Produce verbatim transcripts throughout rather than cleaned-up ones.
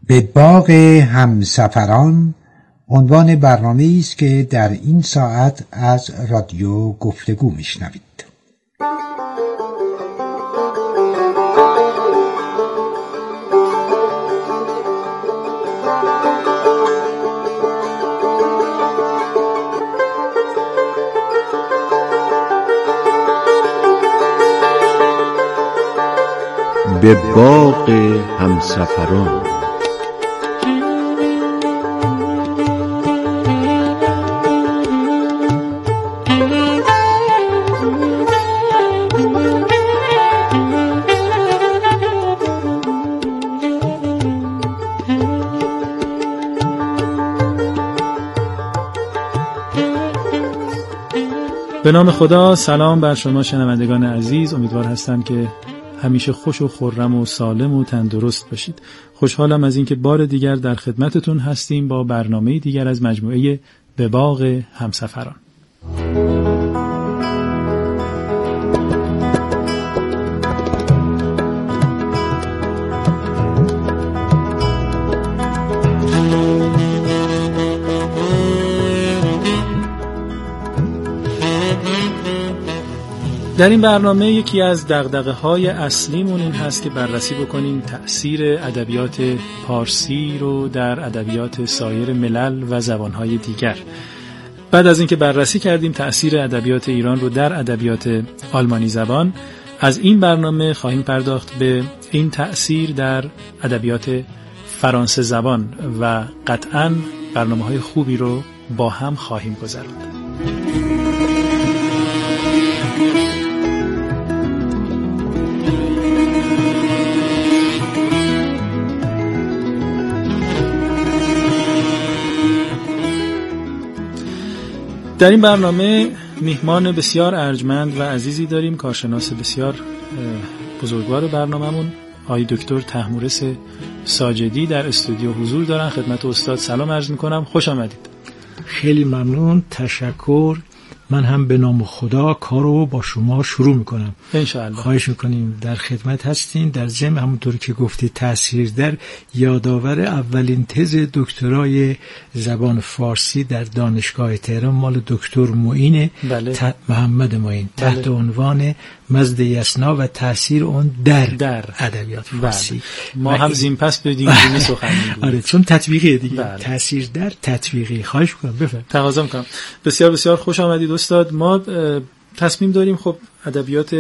به باغ همسفران عنوان برنامه‌ای است که در این ساعت از رادیو گفتگو میشنوید. به باغ همسفران. به نام خدا. سلام بر شما شنوندگان عزیز، امیدوار هستم که همیشه خوش و خرم و سالم و تندرست باشید. خوشحالم از اینکه بار دیگر در خدمتتون هستیم با برنامه دیگر از مجموعه به باغ همسفران. در این برنامه یکی از دغدغه‌های اصلیمون این هست که بررسی بکنیم تأثیر ادبیات پارسی رو در ادبیات سایر ملل و زبان‌های دیگر. بعد از اینکه بررسی کردیم تأثیر ادبیات ایران رو در ادبیات آلمانی زبان، از این برنامه خواهیم پرداخت به این تأثیر در ادبیات فرانسه زبان و قطعاً برنامه‌های خوبی رو با هم خواهیم گذراند. در این برنامه میهمان بسیار ارجمند و عزیزی داریم، کارشناس بسیار بزرگوار برنامه‌مون آقای دکتر طهمورث ساجدی در استودیو حضور دارن. خدمت استاد سلام عرض می‌کنم، خوش آمدید. خیلی ممنون، تشکر. من هم به نام خدا کارو با شما شروع میکنم انشاءالله. خواهش میکنیم، در خدمت هستین. در ضمن همونطور که گفتی تأثیر در یادآور اولین تز دکترای زبان فارسی در دانشگاه تهران مال دکتر معین بله. ت... محمد معین بله. تحت عنوان مزد یسنا و تأثیر اون در, در. ادبیات فارسی بله. ما هم زین پس بدیم دین سخن میگیم. آره چون تطبیقی دیگه بله. تأثیر در تطبیقی. خواهش میکنم بفرمایید. تقاضا میکنم. بسیار بسیار خوش آمدید استاد. ما تصمیم داریم خب ادبیات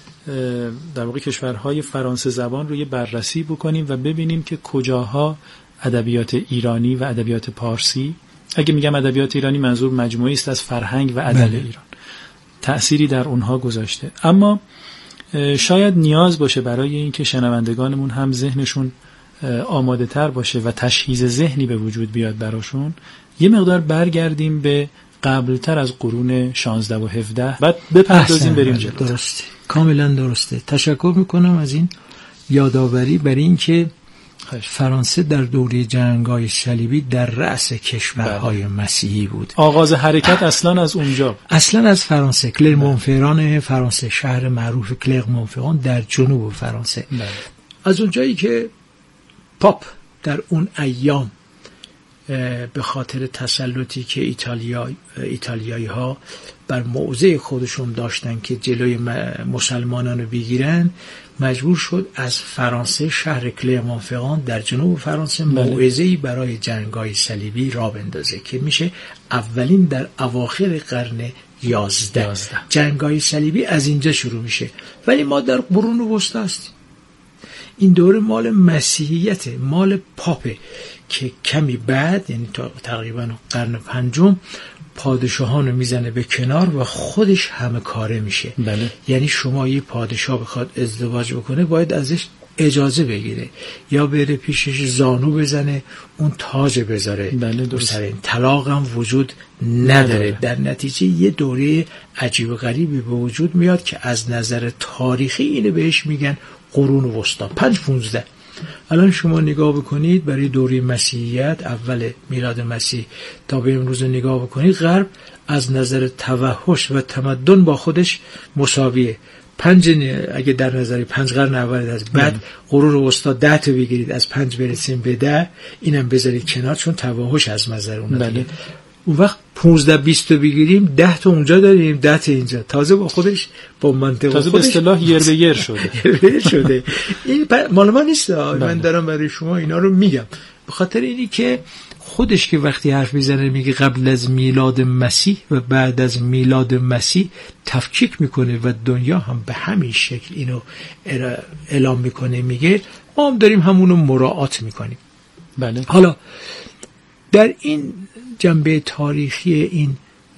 در واقع کشورهای فرانسه زبان رو یه بررسی بکنیم و ببینیم که کجاها ادبیات ایرانی و ادبیات پارسی، اگه میگم ادبیات ایرانی منظور مجموعی است از فرهنگ و ادب ایران، تأثیری در اونها گذاشته. اما شاید نیاز باشه برای اینکه شنوندگانمون هم ذهنشون آماده تر باشه و تشخیص ذهنی به وجود بیاد براشون، یه مقدار برگردیم به قبلتر از قرون شانزده و هفده، بعد بپردازیم بریم جلو. درسته، کاملا درسته. تشکر میکنم از این یادآوری، برای اینکه فرانسه در دوره جنگ‌های صلیبی در رأس کشورهای مسیحی بود. آغاز حرکت اصلا از اونجا، اصلا از فرانسه. کلرمونفران فرانسه، شهر معروف کلرمونفران در جنوب فرانسه. بله. از اونجایی که پاپ در اون ایام به خاطر تسلطی که ایتالیا ایتالیایی ها بر موضع خودشون داشتن که جلوی مسلمانان رو بگیرن، مجبور شد از فرانسه، شهر کلرمونفران در جنوب فرانسه، موعظه‌ای برای جنگ‌های صلیبی را بندازه که میشه اولین در اواخر قرن یازده. جنگ‌های صلیبی از اینجا شروع میشه، ولی ما در قرون وسطا هستیم. این دوره مال مسیحیت، مال پاپه که کمی بعد، یعنی تقریبا قرن پنجم، پادشاهانو میزنه به کنار و خودش همه کاره میشه. بله. یعنی شما یه پادشاه بخواد ازدواج بکنه باید ازش اجازه بگیره، یا بره پیشش زانو بزنه اون تاج بذاره. بله درست. این طلاق هم وجود نداره. در نتیجه یه دوره عجیب و غریبی به وجود میاد که از نظر تاریخی اینه بهش میگن قرون وسطا، پنج پونزده. الان شما نگاه بکنید برای دوره مسیحیت، اول میلاد مسیح تا به امروز نگاه بکنید، غرب از نظر توحش و تمدن با خودش مساویه. پنج اگه در نظر پنج قرن اول از بعد ام. غرور استاد ده تا بگیرید از پنج برسیم به ده، اینم بذارید کنار چون تواهش از نظر اون بله. اون وقت پانزده بیست تا بگیریم ده تا اونجا داریم ده تا اینجا، تازه با خودش با منطق تازه خودش به اصطلاح یر به یر شده شده. این مال من نیست، من دارم برای شما اینا رو میگم به خاطر اینی که خودش که وقتی حرف میزنه میگه قبل از میلاد مسیح و بعد از میلاد مسیح تفکیک میکنه و دنیا هم به همین شکل اینو اعلام میکنه، میگه ما هم داریم همونو مراعات میکنیم. بله. حالا در این جنبه تاریخی این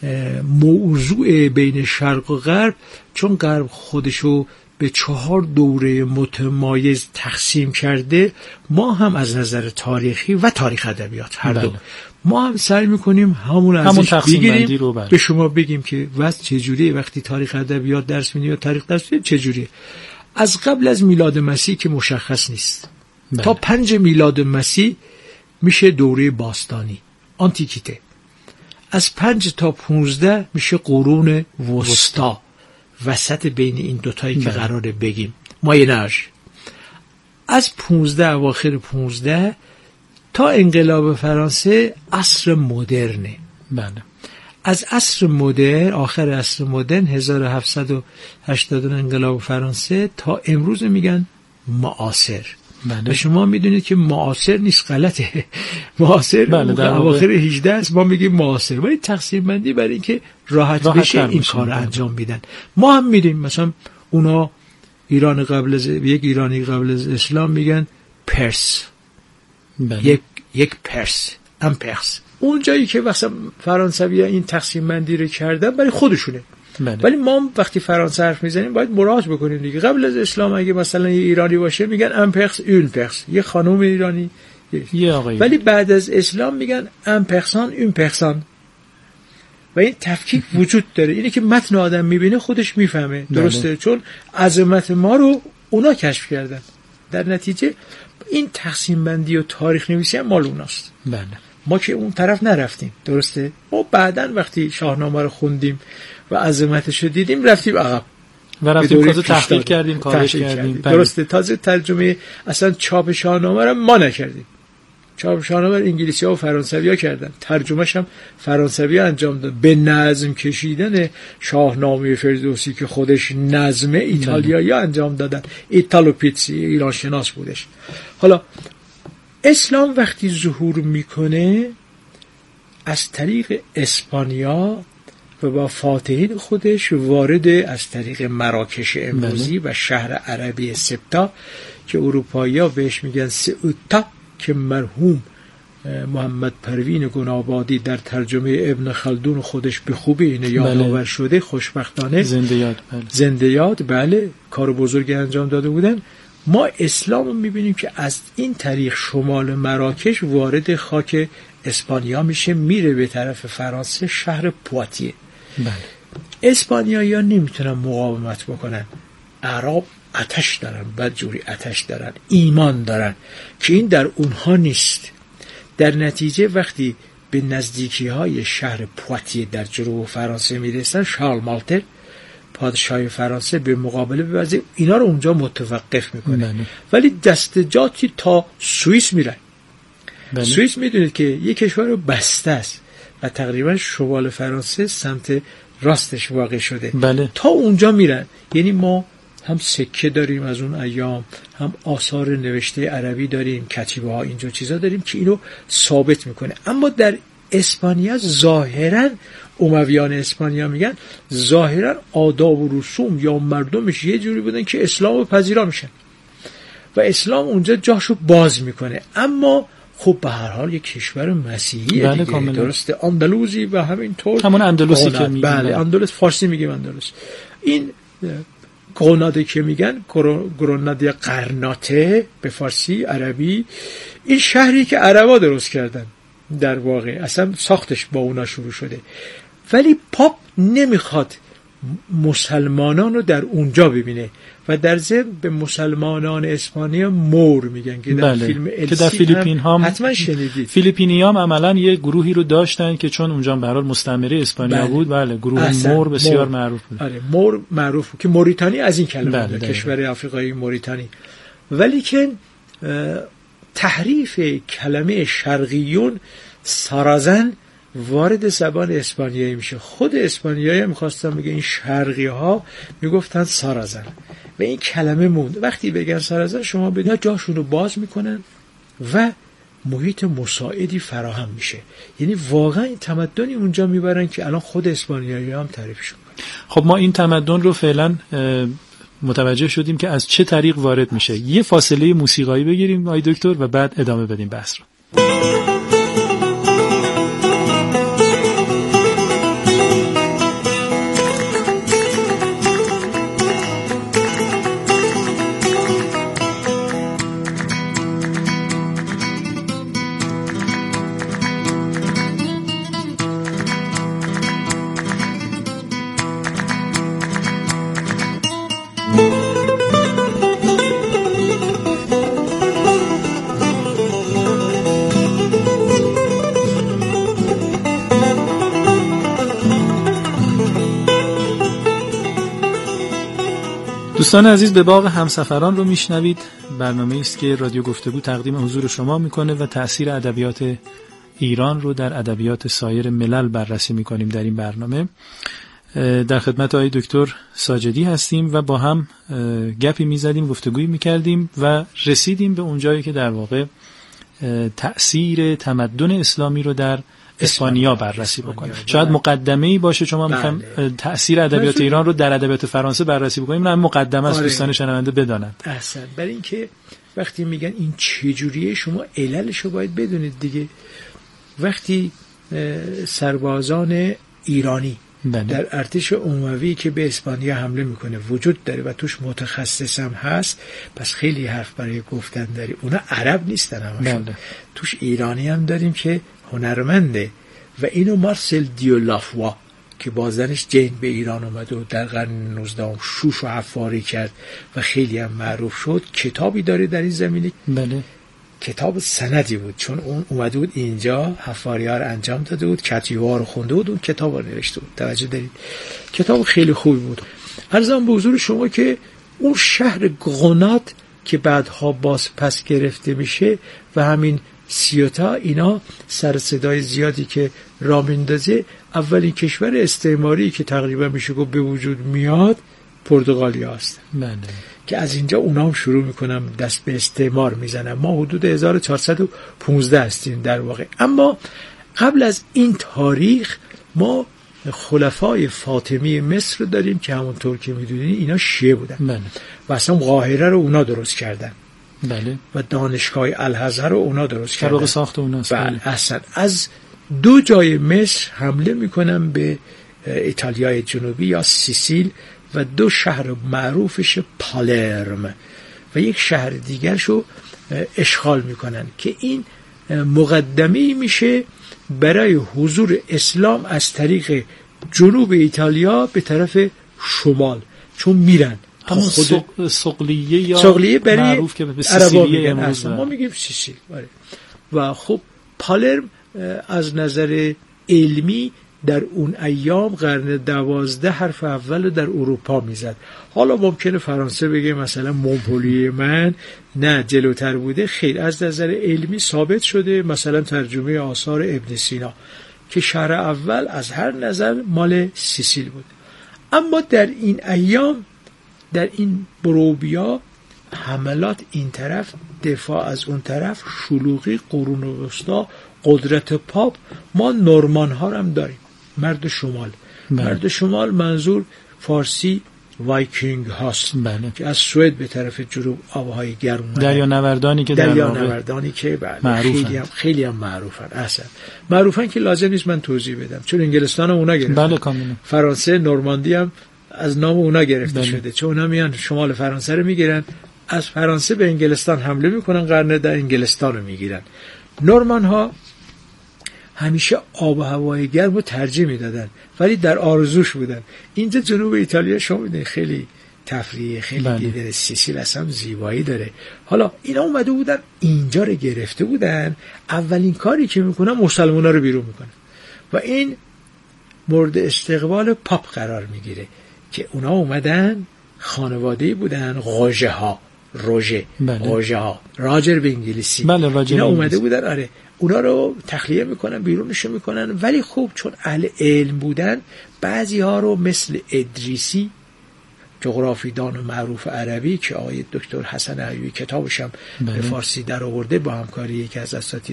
موضوع بین شرق و غرب، چون غرب خودشو به چهار دوره متمایز تقسیم کرده، ما هم از نظر تاریخی و تاریخ ادبیات هر دو بله. ما هم سعی میکنیم همون ازش بگیریم رو به شما بگیم که وضع چجوریه وقتی تاریخ ادبیات درس میدیم یا تاریخ درس میدیم چجوریه. از قبل از میلاد مسیح که مشخص نیست بله. تا پنج میلاد مسیح میشه دوره باستانی آنتیکیته، از پنج تا پونزده میشه قرون وسطا، وسط بین این دوتایی که قراره بگیم مایناژ. از پونزده اواخر پونزده تا انقلاب فرانسه عصر مدرنه. بله. از عصر مدرن، آخر عصر مدرن هزار و هفتصد و هشتاد انقلاب فرانسه تا امروز میگن معاصر. بله. شما میدونید که معاصر نیست، غلطه. معاصر بله در اواخر هجده است ما میگیم معاصر، ولی تقسیم بندی برای اینکه راحت, راحت بشه این کار رو انجام میدن. ما هم میدیم مثلا اونا ایران قبل از یک ایرانی قبل از اسلام میگن پرس. بله. یک یک پرس ام پرس. اون جایی که مثلا فرانسوی‌ها این تقسیم بندی رو کردن برای خودشونه. بله. ولی ما وقتی فرانسه حرف میزنیم باید مراجعه بکنیم دیگه. قبل از اسلام اگه مثلا یه ایرانی باشه میگن ام پرس اون پرس، یه خانم ایرانی یه آقایی. ولی بعد از اسلام میگن ام پرسان اون پرسان و این تفکیک وجود داره. اینه که متن آدم میبینه خودش میفهمه. درسته؟ بله. چون عظمت ما رو اونا کشف کردن. در نتیجه این تقسیم بندی و تاریخ نویسی هم مال اوناست. بله. ما که اون طرف نرفتیم. درسته؟ ما بعدن وقتی شاهنامه رو خوندیم و عظمتش رو دیدیم رفتیم عقب و رفتیم تازه تحقیق کردیم، کارش کردیم. کردیم. درسته؟ تازه ترجمه اصلا چاپ شاهنامه رو ما نکردیم. چاپ شاهنامه رو انگلیسی‌ها و فرانسوی‌ها کردن، ترجمه‌ش هم فرانسوی‌ها انجام دادن. به نظم کشیدن شاهنامه فردوسی که خودش نظم ایتالیایی‌ها انجام دادن. ایتالو پیتسی ایران شناس بودش. حالا اسلام وقتی ظهور میکنه از طریق اسپانیا و با فاتحین خودش وارد از طریق مراکش امروزی و شهر عربی سبتا که اروپایی‌ها بهش میگن سئوتا که مرحوم محمد پروین گنابادی در ترجمه ابن خلدون خودش به خوبی اینه یادآور بله. شده خوشبختانه زنده یاد بله. زنده یاد بله کار بزرگی انجام داده بودن. ما اسلام رو میبینیم که از این طریق شمال مراکش وارد خاک اسپانیا میشه، میره به طرف فرانسه شهر پواتیه. بله. اسپانیایی ها نمیتونن مقاومت بکنن، عرب آتش دارن، بدجوری آتش دارن، ایمان دارن که این در اونها نیست. در نتیجه وقتی به نزدیکی های شهر پواتیه در جنوب فرانسه میرسن، شارل مالتر پادشاه فرانسه به مقابله ببرزه اینا رو اونجا متوقف میکنه. بله. ولی دستجاتی تا سوئیس میرن. بله. سوئیس میدونید که یک کشور بسته است و تقریبا شمال فرانسه سمت راستش واقع شده. بله. تا اونجا میرن. یعنی ما هم سکه داریم از اون ایام، هم آثار نوشته عربی داریم، کتیبه ها اینجا چیزا داریم که اینو ثابت میکنه. اما در اسپانیا ظاهرا امویان اسپانیا میگن ظاهرا آداب و رسوم یا مردمش یه جوری بودن که اسلام رو پذیرا میشن و اسلام اونجا جاشو باز میکنه. اما خب به هر حال یک کشور مسیحیه بله دیگه. درسته؟ اندلوزی و همینطور همون اندلوسی که میگن. بله اندلس فارسی میگیم اندلس. این گروناده که میگن گروناده قرناطه به فارسی عربی، این شهری که عربا درست کردن در واقع اصلا ساختش با اونا شروع شده. ولی پاپ نمیخواد مسلمانان رو در اونجا ببینه و در ضمن به مسلمانان اسپانیا مور میگن که در بله. فیلم که در فیلیپین هم حتما شنیدید. فیلیپینی هم عملا یه گروهی رو داشتن که چون اونجا به هر حال مستعمره اسپانیا بله. بود. بله گروه احسن. مور بسیار مور. معروف بود. آره مور معروف بود که موریتانی از این کلمه بله. بود، کشور آفریقایی موریتانی. ولی که تحریف کلمه شرقیون سارازن وارد زبان اسپانیایی میشه. خود اسپانیایی میخواستن بگه این شرقی ها میگفتن سارازن و این کلمه موند. وقتی بگن سارازن شما بدون جاشون رو باز میکنن و محیط مساعدی فراهم میشه. یعنی واقعا این تمدنی اونجا میبرن که الان خود اسپانیایی هم تعریفشون کنن. خب ما این تمدن رو فعلا متوجه شدیم که از چه طریق وارد میشه. یه فاصله موسیقایی بگیریم آقای دکتر و بعد ادامه بدیم بحث رو. دوستان عزیز به باغ همسفران رو میشنوید. برنامه‌ای است که رادیو گفتگو تقدیم حضور شما میکنه و تأثیر ادبیات ایران رو در ادبیات سایر ملل بررسی میکنیم. در این برنامه در خدمت آقای دکتر ساجدی هستیم و با هم گپی میزدیم، گفتگویی میکردیم و رسیدیم به اونجایی که در واقع تأثیر تمدن اسلامی رو در اسپانیا بررسی بکنیم. شاید مقدمه‌ای باشه چون ما می‌خوایم تأثیر ادبیات ایران رو در ادبیات فرانسه بررسی بکنیم. نه مقدمه است، دوستان شنونده بدانند. احسن. برای اینکه وقتی میگن این چه جوریه شما عللش رو باید بدونید دیگه. وقتی سربازان ایرانی بله. در ارتش اموی که به اسپانیا حمله میکنه وجود داره و توش متخصص هم هست، پس خیلی حرف برای گفتن داری. اونا عرب نیستن همشون بله. توش ایرانی هم داریم که هنرمنده و اینو مارسل دیولافوا که بازنش جین به ایران اومد و در قرن نوزدهم شوش و حفاری کرد و خیلی هم معروف شد. کتابی داره در این زمینه بله. کتاب سندی بود چون اون اومده بود اینجا حفاری‌ها رو انجام داده بود، کتیبه‌ها رو خونده بود، اون کتاب رو نوشته بود. توجه دارید کتاب خیلی خوبی بود. عرضم به حضور شما که اون شهر گروناد که بعدها باز پس گرفته میشه و همین سیوتا اینا سر صدای زیادی که را میندازه، اولین کشور استعماری که تقریبا میشه گفت به وجود میاد پرتغالیا هست. بله. که از اینجا اونا هم شروع میکنن دست به استعمار میزنن. ما حدود هزار و چهارصد و پانزده هستیم در واقع. اما قبل از این تاریخ ما خلفای فاطمی مصر رو داریم که همونطور که میدونید اینا شیعه بودن. بله. و اصلا قاهره رو اونا درست کردن. بله. و دانشگاه الازهر رو اونا درست کردن. طبق ساخت اوناست. بله. اصلا از دو جای مصر حمله میکنن به ایتالیای جنوبی یا سیسیل و دو شهر معروفش پالرم و یک شهر دیگرشو اشغال میکنن که این مقدمه‌ای میشه برای حضور اسلام از طریق جنوب ایتالیا به طرف شمال، چون میرن همون خود سقلیه یا سقلیه برای معروف که به سیسیلیه امروز ما میگیم سیسیل. و خب پالرم از نظر علمی در اون ایام قرن دوازده حرف اول در اروپا میزد. حالا ممکنه فرانسه بگه مثلا مونپلیه من نه جلوتر بوده، خیر از نظر علمی ثابت شده. مثلا ترجمه آثار ابن سینا که شهر اول از هر نظر مال سیسیل بود. اما در این ایام در این بروبیا حملات این طرف، دفاع از اون طرف، شلوغی، قرون وسطا، قدرت پاپ. ما نورمان ها هم داریم، مرد شمال. بله. مرد شمال منظور فارسی وایکینگ هاست. بله. که از سوئد به طرف جنوب آبهای گرم دریا نوردانی که دریا نوردانی که بله خیلی هم خیلی هم معروفن. اصلا معروفن که لازم نیست من توضیح بدم چون انگلستان اونا گرفتن. بله کاملا. فرانسه نورماندی هم از نام اونا گرفته بله. شده چون اونا میان شمال فرانسه رو میگیرن، از فرانسه به انگلستان حمله میکنن، قرن در انگلستان رو میگیرن. نورمان ها همیشه آب و هوای گرم رو ترجیح میدادن ولی در آرزوش بودن. اینجا جنوب ایتالیا شما میدونید خیلی تفریحی، خیلی بله. دیدن سیسیل اصلا زیبایی داره. حالا اینا اومده بودن اینجا رو گرفته بودن، اولین کاری که میکنن مسلمونا رو بیرون میکنن و این مورد استقبال پاپ قرار میگیره که اونا اومدن خانواده‌ای بودن قاژه ها، روژه قاژه ها، راجر به انگلیسی. بله راجر اینا اومده انگلیسی. بودن آره اونا رو تخلیه میکنن، بیرونشون میکنن، ولی خوب چون اهل علم بودن بعضی ها رو مثل ادریسی جغرافیدان و معروف عربی که آقای دکتر حسن ایوبی کتابش هم بله. به فارسی در آورده با همکاری یکی از اساتید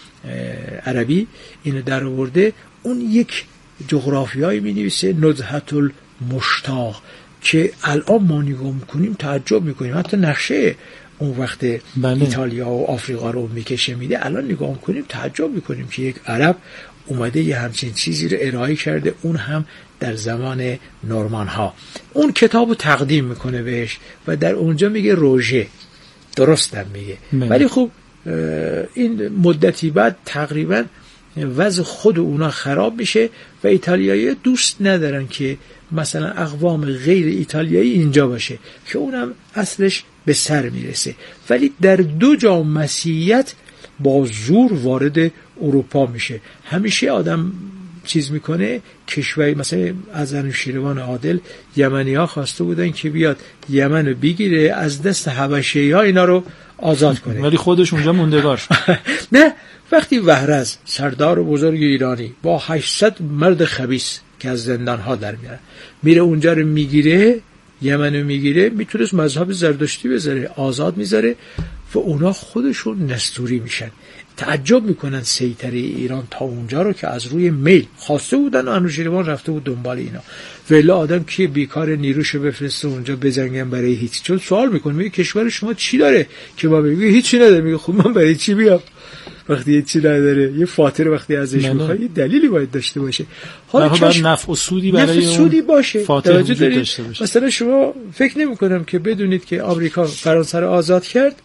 عربی اینو در آورده، اون یک جغرافیایی می نویسه نزهت المشتاق که الان ما نگاه میکنیم تعجب میکنیم، حتی نقشه اون وقت بله. ایتالیا و آفریقا رو میکشه میده، الان نگاه میکنیم تعجب میکنیم که یک عرب اومده یه همچین چیزی رو ارائه کرده، اون هم در زمان نورمان ها. اون کتابو تقدیم میکنه بهش و در اونجا میگه روژه، درستم میگه بله. ولی خب این مدتی بعد تقریبا وضع خود اونا خراب میشه و ایتالیایی دوست ندارن که مثلا اقوام غیر ایتالیایی اینجا باشه که اونم اصلش به سر میرسه. ولی در دو جا مسیحیت با زور وارد اروپا میشه. همیشه آدم چیز میکنه کشوری، مثلا از انوشیروان عادل یمنی ها خواسته بودن که بیاد یمن رو بگیره از دست حبشه‌ای ها اینا رو آزاد کنه ولی خودش اونجا موندگار شد. نه، وقتی وهرز سردار بزرگ ایرانی با هشتصد مرد خبیث که از زندان ها در میاره میره اونجا رو میگیره، یمن رو میگیره، میتونست مذهب زردشتی بذاره، آزاد میذاره و اونا خودشون نستوری میشن. تعجب میکنن سیطره ایران تا اونجا رو که از روی میل خواسته بودن و انوشیروان رفته بود دنبال اینا. ولی آدم که بیکار نیروشو بفرسته اونجا بجنگن برای هیچ، چون سوال میکنه میگه کشور شما چی داره که ما میگه هیچی نداره، میگه خب من برای چی بیام وقتی هیچی نداره؟ یه فاتحه وقتی ازش میخواد یه دلیلی باید داشته باشه. حالا باید نفع و سودی برای نفع سودی باشه. فاتحه وجود داشته باشه. مثلا شما فکر نمی‌کنم که بدونید که آمریکا فرانسه رو آزاد کرد،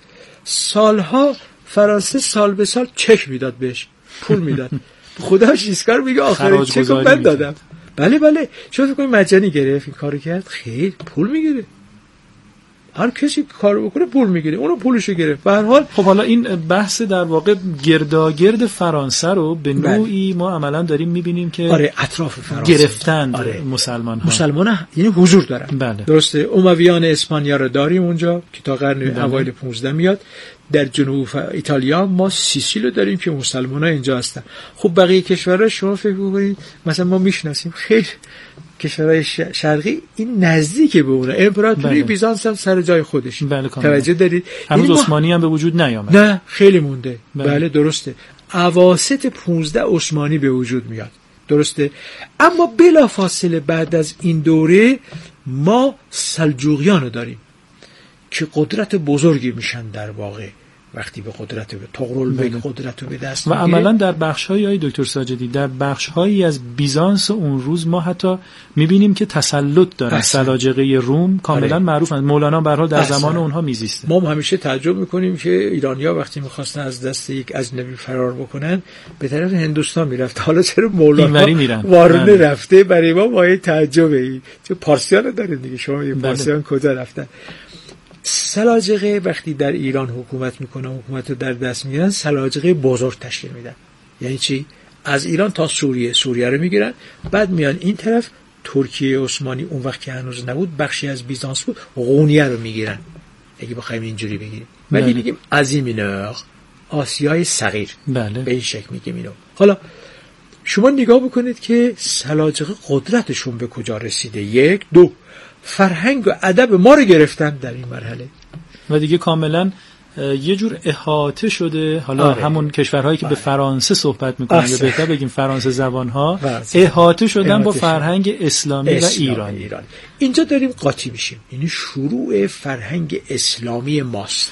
سالها فرانسه سال به سال چک میداد بهش، پول میداد. خداش ایسکار میگه آخرین چک رو من دادم. بله بله، شما فکر کنید مجانی گرفت این کارو کرد؟ خیر، پول میگیره. هر کسی کارو بکنه پول میگیره، اونو پولشو گرفت. به هر حال خب حالا این بحث در واقع گرداگرد فرانسه رو به نوعی ما عملا داریم میبینیم که آره اطراف فرانسه گرفتند آره. مسلمان ها مسلمان ها یعنی حضور دارن. بله. درسته. امویان اسپانیا رو داریم اونجا که تا قرن اوایل پانزده میاد. در جنوب ایتالیا ما سیسیل رو داریم که مسلمان ها اینجا هستن. خب بقیه کشورها شما فکر بکنید مثلا ما میشناسیم خیلی کشورهای شرقی این نزدیکه به اونه. امپراتوری بله. بیزانس هم سر جای خودش. بله توجه دارید؟ هنوز عثمانی هم به وجود نیامد. نه خیلی مونده. بله, بله درسته. اواسط پانزده عثمانی به وجود میاد. درسته. اما بلا فاصله بعد از این دوره ما سلجوقیان رو داریم که قدرت بزرگی میشن در واقع وقتی به قدرت به طغرل قدرت رو به دست و عملا در بخش‌های های دکتر ساجدی در بخش‌هایی از بیزانس اون روز ما حتی می‌بینیم که تسلط دارن. سلاجقه روم کاملا آره. معروفن. مولانا به هر حال در اصلا. زمان اونها میزیسته. ما همیشه تعجب می‌کنیم که ایرانی‌ها وقتی می‌خواستن از دست یک اجنبی فرار بکنن به طرف هندوستان میرفت. حالا چرا مولانا وارونه رفته؟ برای ما وای تعجبه. این چون پارسیان دارن دیگه، شما این پارسیان کجا رفتن؟ سلاجقه وقتی در ایران حکومت میکنه، حکومت رو در دست میگیرن، سلاجقه بزرگ تشکیل میدن. یعنی چی؟ از ایران تا سوریه، سوریه رو میگیرن، بعد میان این طرف ترکیه عثمانی اون وقت که هنوز نبود، بخشی از بیزانس بود، قونیه رو میگیرن. اگه بخوایم اینجوری بگیریم. ولی میگیم آزی مینور، آسیای صغیر. بله. به این شکل میگیم اینو. حالا شما نگاه بکنید که سلاجقه قدرتشون به کجا رسیده. یک، دو، فرهنگ و ادب ما رو گرفتن در این مرحله و دیگه کاملا یه جور احاطه شده. حالا آره. همون کشورهایی که بله. به فرانسه صحبت میکنن یا بهتر بگیم فرانسه زبانها احاطه شدن احاطه با فرهنگ اسلامی, اسلامی و ایرانی. ایرانی. اینجا داریم قاطی میشیم. یعنی شروع فرهنگ اسلامی ماست.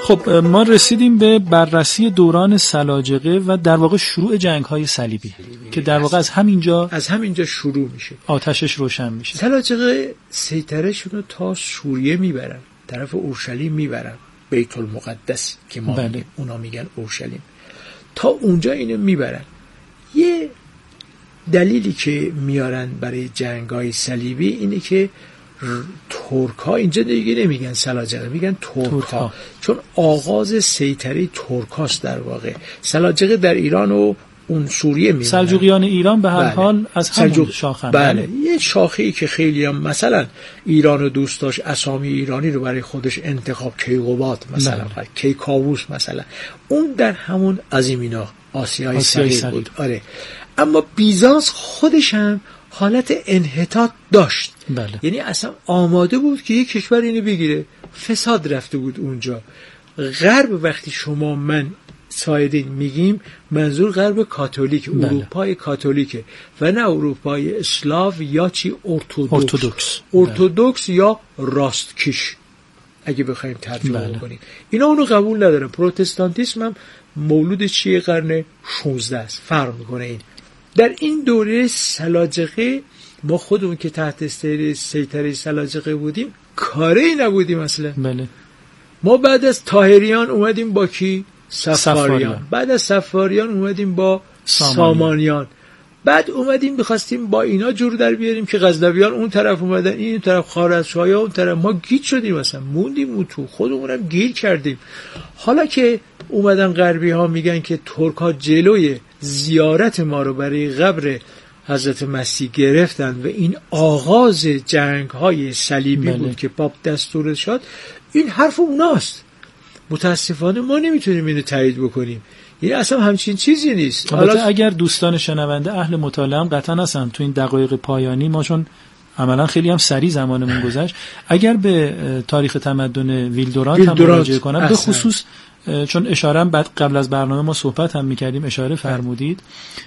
خب ما رسیدیم به بررسی دوران سلاجقه و در واقع شروع جنگ‌های صلیبی که در واقع از همینجا از همینجا شروع میشه، آتشش روشن میشه. سلاجقه سیطره‌شون رو تا سوریه میبرن، طرف اورشلیم میبرن، بیت المقدس که ما بله. میگیم، اونا میگن اورشلیم، تا اونجا اینو میبرن. یه دلیلی که میارن برای جنگ‌های صلیبی اینه که ترک ها اینجا دیگه نمیگن سلاجقه، میگن ترک ها، چون آغاز سیطره ترک هاست در واقع. سلاجقه در ایران و اون سوریه میمونن. سلجوقیان ایران به هر بله. حال از همون سلجوق... شاخن. بله. بله. یه شاخه‌ای که خیلی هم مثلا ایران رو دوست داشت، اسامی ایرانی رو برای خودش انتخاب، کیقوباد مثلا، بله. کیکاووس مثلا، اون در همون عظیمینا آسیای صغیر بود. آره. اما بیزانس خودش هم حالت انحطاط داشت. بله. یعنی اصلا آماده بود که یک کشور اینو بگیره، فساد رفته بود اونجا. غرب وقتی شما من سایدین میگیم، منظور غرب کاتولیک، بله. اروپای کاتولیکه و نه اروپای اسلاو یا چی ارتودکس ارتودکس, ارتودکس بله. یا راستکش اگه بخوایم ترجمه بله. کنیم. اینا اونو قبول ندارن. پروتستانتیسم هم مولود چیه؟ قرن شانزده است. فرق میکنه این. در این دوره سلاجقه ما خودمون که تحت سیطره سلاجقه بودیم کاری نبودیم اصلا. بله. ما بعد از طاهریان اومدیم با کی؟ صفاریان. صفاریان. بعد از صفاریان اومدیم با سامانیان. سامانیان. بعد اومدیم بخواستیم با اینا جور در بیاریم که غزنویان اون طرف اومدن، این طرف خوارزمشاهیا اون طرف، ما گیج شدیم اصلا، موندیم اون تو، خودمونم گیر کردیم. حالا که اومدن غربی ها میگن که ترک ها جلوی زیارت ما رو برای قبر حضرت مسیح گرفتن و این آغاز جنگ های صلیبی بله. بود که پاپ دستور شد، این حرف اوناست. متاسفانه ما نمیتونیم اینو تایید بکنیم. این اصلا همچین چیزی نیست. حالا اگر دوستان شنونده اهل مطالعه هم قطعا هستن، تو این دقایق پایانی ما چون عملا خیلی هم سریع زمانمون گذشت، اگر به تاریخ تمدن ویلدورانت هم مراجعه کنم، به خصوص چون اشاره هم بعد قبل از برنامه ما صحبت هم میکردیم، اشاره فرمودید،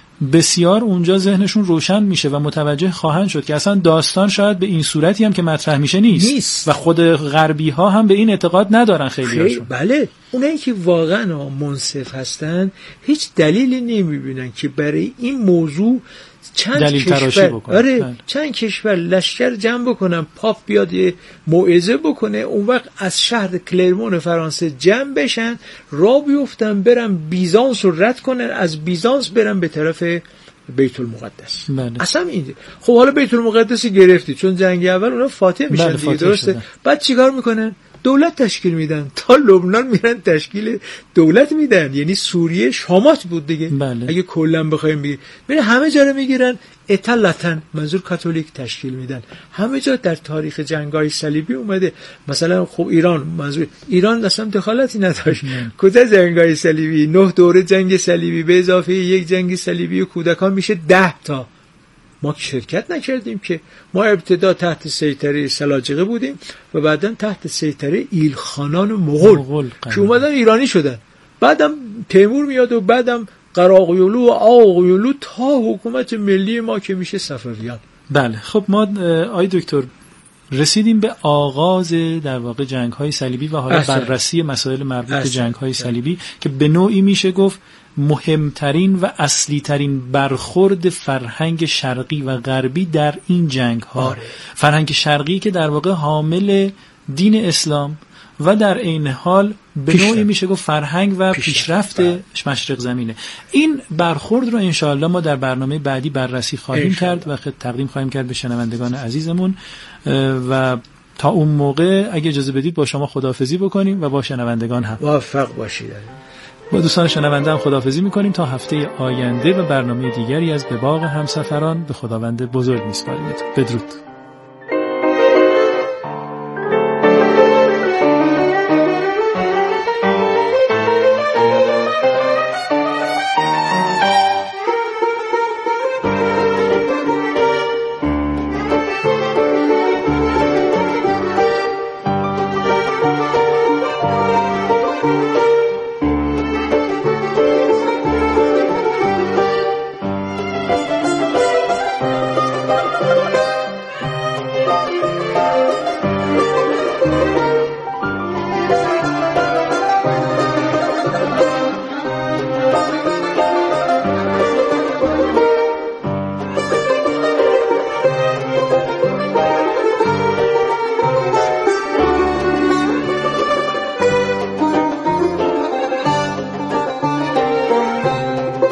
بسیار اونجا ذهنشون روشن میشه و متوجه خواهند شد که اصلا داستان شاید به این صورتی هم که مطرح میشه نیست, نیست. و خود غربی ها هم به این اعتقاد ندارن خیلی هاشون. بله، اونایی که واقعا منصف هستن هیچ دلیلی نمیبینن که برای این موضوع چند دلیل کشور آره بله. چند کشور لشکر جمع بکنن، پاپ بیاد یه موعظه بکنه، اون وقت از شهر کلرمون فرانسه جمع بشن، راه بیفتن برن بیزانس رو رد کنن، از بیزانس برن به طرف بیت المقدس. بله. اصلا این خب حالا بیت المقدس گرفتی، چون جنگ اول اونا فاتح میشن بله، دیگه، درسته؟ بعد چیکار میکنن؟ دولت تشکیل میدن، تا لبنان میرن تشکیل دولت میدن، یعنی سوریه شامات بود دیگه. بله. اگه کلا بخوایم بگیم ببین همه جا رو میگیرن اتلتن، منظور کاتولیک تشکیل میدن. همه جا در تاریخ جنگ‌های صلیبی اومده. مثلا خب ایران، منظور ایران اصلا دخالتی نداشت. کجا جنگ‌های صلیبی؟ نه دوره جنگ صلیبی به اضافه یک جنگ صلیبی و کودکان میشه ده تا. ما شرکت نکردیم که، ما ابتدا تحت سیطره سلاجقه بودیم و بعداً تحت سیطره ایلخانان مغول که اومدن ایرانی شدن، بعدم تیمور میاد و بعدم قراقیولو و آقیولو تا حکومت ملی ما که میشه صفویان. بله. خب ما آی دکتر رسیدیم به آغاز در واقع جنگ‌های صلیبی و حالا اصلا. بررسی مسائل مربوط به جنگ‌های صلیبی که به نوعی میشه گفت مهمترین و اصلی ترین برخورد فرهنگ شرقی و غربی در این جنگ ها. آره. فرهنگ شرقی که در واقع حامل دین اسلام و در عین حال به نوعی میشه گفت فرهنگ و پیشرفت, پیشرفت مشرق زمینه. این برخورد رو انشاءالله ما در برنامه بعدی بررسی خواهیم کرد و تقدیم خواهیم کرد به شنوندگان عزیزمون و تا اون موقع اگه اجازه بدید با شما خداحافظی بکنیم و با شنوندگان هم موفق باشید. با دوستان شنونده هم خداحافظی میکنیم تا هفته آینده و برنامه دیگری از به باغ همسفران. به خداوند بزرگ میسپاریم. بدرود.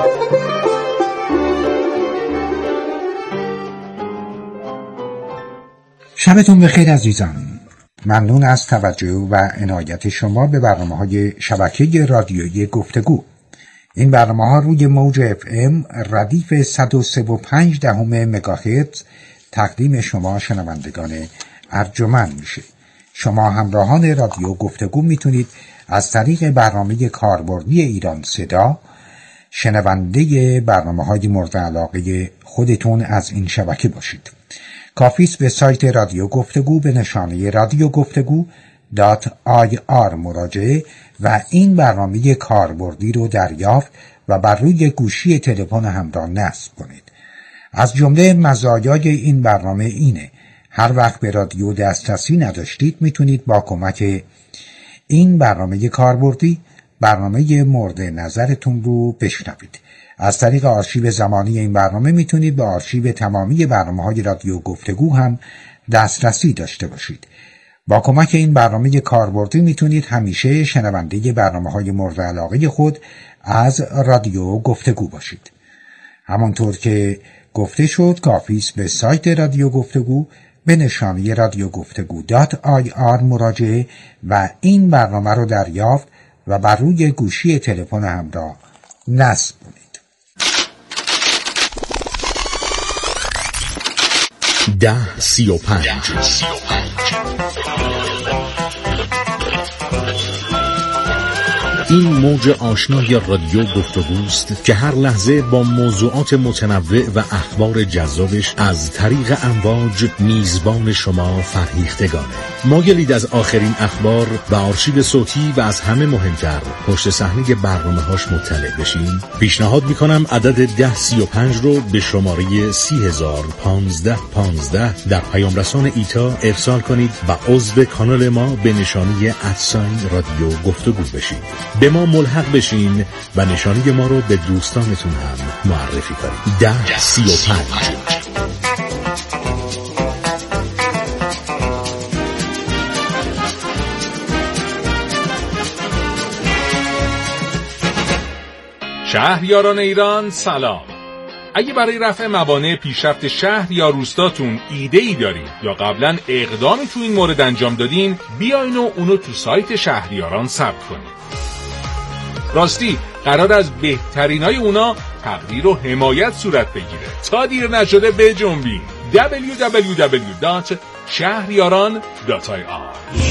شبتون بخیر عزیزان. ممنون از توجه و عنایت شما به برنامه‌های شبکه رادیویی گفتگو. این برنامه‌ها روی موج اف ام ردیف صد و سه و پنج دهم مگاهرتز تقدیم شما شنوندگان ارجمند میشه. شما همراهان رادیو گفتگو میتونید از طریق برنامه کاربردی ایران صدا شنونده برنامه‌های مورد علاقه خودتون از این شبکه باشید. کافی است به سایت رادیو گفتگو به نشانه رادیو گفتگو دات آی آر مراجعه و این برنامه کاربردی رو دریافت و بر روی گوشی تلفن همراه نصب کنید. از جمله مزایای این برنامه اینه: هر وقت به رادیو دسترسی نداشتید میتونید با کمک این برنامه کاربردی برنامه مورد نظرتون رو بشنوید. از طریق آرشیو زمانی این برنامه میتونید به آرشیو تمامی برنامه‌های رادیو گفتگو هم دسترسی داشته باشید. با کمک این برنامه کاربردی میتونید همیشه شنونده برنامه‌های مورد علاقه خود از رادیو گفتگو باشید. همانطور که گفته شد کافی است به سایت رادیو گفتگو به نشانه رادیو گفتگو دات آی آر مراجعه و این برنامه رو دریافت و بر روی گوشی تلفن همراه نصب کنید. ده سی و پنج این موج آشنای رادیو گفتگوست که هر لحظه با موضوعات متنوع و اخبار جذابش از طریق امواج میزبان شما فرهیختگانه. مایلید از آخرین اخبار و آرشیو صوتی و از همه مهمتر پشت صحنه برنامه‌هاش مطلع بشین؟ پیشنهاد میکنم عدد ده سی و پنج رو به شماره سی هزار پانزده پانزده در پیام رسان ایتا ارسال کنید و عضو کانال ما به نشانی ادساین رادیو گفتگو بشید. به ما ملحق بشین و نشانی ما رو به دوستانتون هم معرفی کنید. ده سی و پنج. شهریاران ایران سلام. اگه برای رفع موانع پیشرفت شهر یا روستاتون ایده ای دارین یا قبلا اقدامی تو این مورد انجام دادین، بیاین و اونو تو سایت شهریاران ثبت کنید. راستی قرار از بهترینای اونا تقدیر و حمایت صورت بگیره. تا دیر نشده بجنبین. دبلیو دبلیو دبلیو دات شهریاران دات آی آر.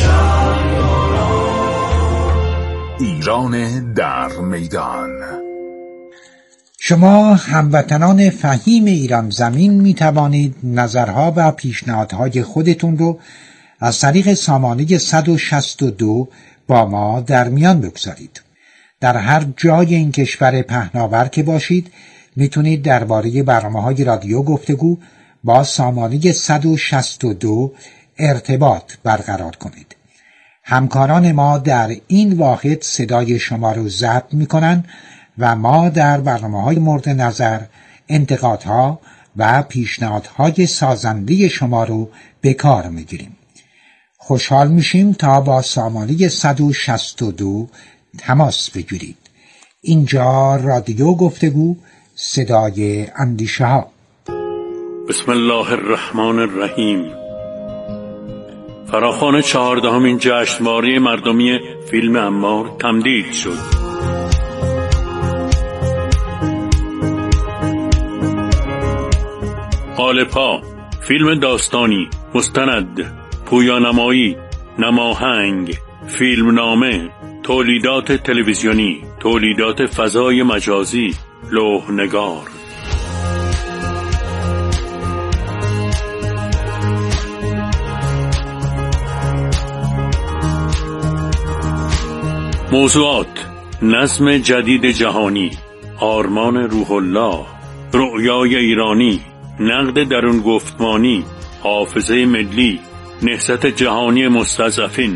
ایران در میدان. شما هموطنان فهیم ایران زمین می توانید نظرها و پیشنهادهای خودتون رو از طریق سامانه صد و شصت و دو با ما در میان بگذارید. در هر جای این کشور پهناور که باشید میتونید درباره برنامه‌های رادیو گفتگو با سامانه صد و شصت و دو ارتباط برقرار کنید. همکاران ما در این واحد صدای شما رو ضبط میکنن و ما در برنامه‌های مورد نظر انتقادها و پیشنهادهای سازنده شما رو به کار میگیریم. خوشحال میشیم تا با سامانه صد و شصت و دو تماس بگیرید. اینجا رادیو گفتگو، صدای اندیشه ها. بسم الله الرحمن الرحیم. فراخوان چهاردهمین جشنواره مردمی فیلم امار تمدید شد. قالب‌ها، فیلم داستانی، مستند، پویانمایی، نماهنگ، فیلمنامه، تولیدات تلویزیونی، تولیدات فضای مجازی، لوح‌نگار. موضوعات: نظم جدید جهانی، آرمان روح الله، رؤیای ایرانی، نقد درون گفتمانی، حافظه ملی، نهضت جهانی مستضعفین،